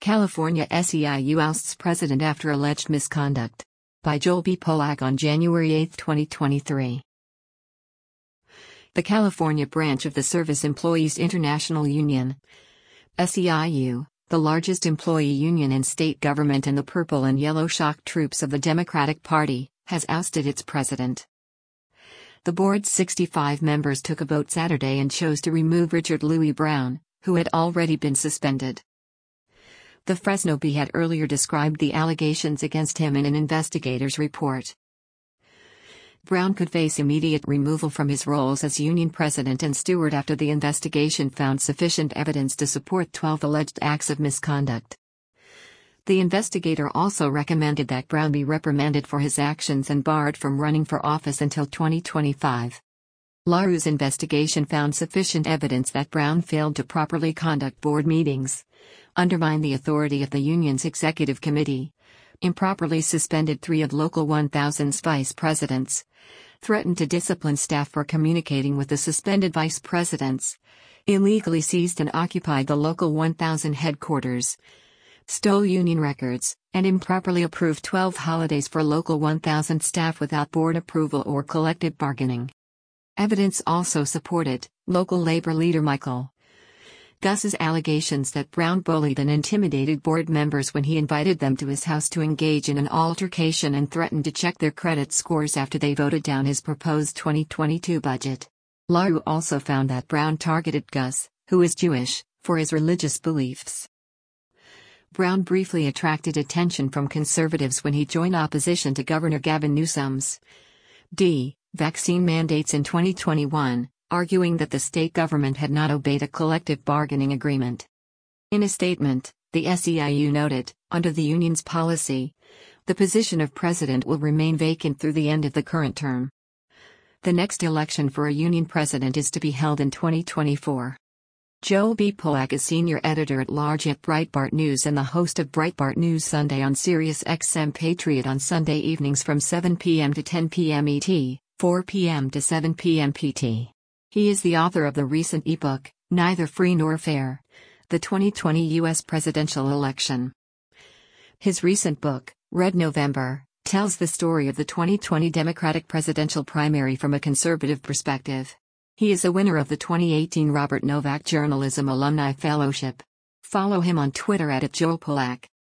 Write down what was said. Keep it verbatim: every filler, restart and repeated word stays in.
California S E I U ousts president after alleged misconduct. By Joel B. Polak on January eighth, twenty twenty-three. The California branch of the Service Employees International Union, S E I U, the largest employee union in state government and the purple and yellow shock troops of the Democratic Party, has ousted its president. The board's sixty-five members took a vote Saturday and chose to remove Richard Louis Brown, who had already been suspended. The Fresno Bee had earlier described the allegations against him in an investigator's report. Brown could face immediate removal from his roles as union president and steward after the investigation found sufficient evidence to support twelve alleged acts of misconduct. The investigator also recommended that Brown be reprimanded for his actions and barred from running for office until twenty twenty-five. L A R U's investigation found sufficient evidence that Brown failed to properly conduct board meetings, undermine the authority of the union's executive committee, improperly suspended three of Local one thousand's vice presidents, threatened to discipline staff for communicating with the suspended vice presidents, illegally seized and occupied the Local one thousand headquarters, stole union records, and improperly approved twelve holidays for Local one thousand staff without board approval or collective bargaining. Evidence also supported local labor leader Michael Gus's allegations that Brown bullied and intimidated board members when he invited them to his house to engage in an altercation and threatened to check their credit scores after they voted down his proposed twenty twenty-two budget. L A R U also found that Brown targeted Gus, who is Jewish, for his religious beliefs. Brown briefly attracted attention from conservatives when he joined opposition to Governor Gavin Newsom's D. vaccine mandates in twenty twenty-one, arguing that the state government had not obeyed a collective bargaining agreement. In a statement, the S E I U noted, under the union's policy, the position of president will remain vacant through the end of the current term. The next election for a union president is to be held in twenty twenty-four. Joel B. Polak is senior editor-at-large at Breitbart News and the host of Breitbart News Sunday on Sirius X M Patriot on Sunday evenings from seven p m to ten p m E T, four p m to seven p m P T. He is the author of the recent ebook, Neither Free Nor Fair: The twenty twenty U S Presidential Election. His recent book, Red November, tells the story of the twenty twenty Democratic presidential primary from a conservative perspective. He is a winner of the twenty eighteen Robert Novak Journalism Alumni Fellowship. Follow him on Twitter at Joel Polak.